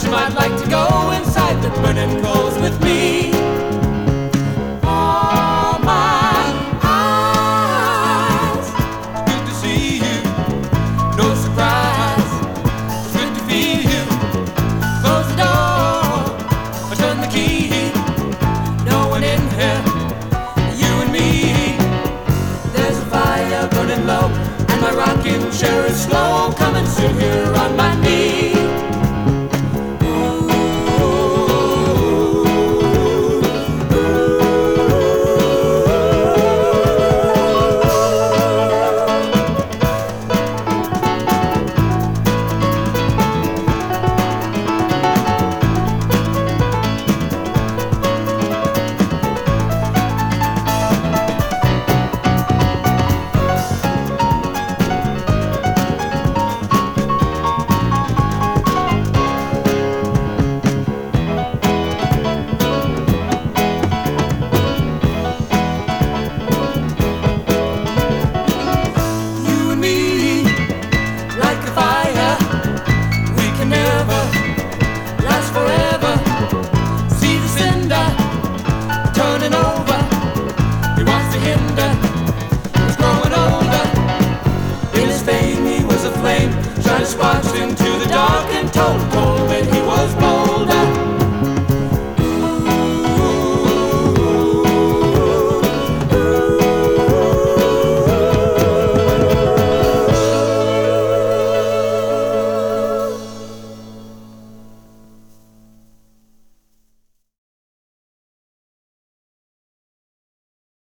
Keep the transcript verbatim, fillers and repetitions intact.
you might like to go inside the burning coals with me. Oh, my eyes, good to see you. No surprise, it's good to feel you. Close the door, or turn the key. No one in here, you and me. There's a fire burning low, and my rocking chair is slow, coming soon here on my knee.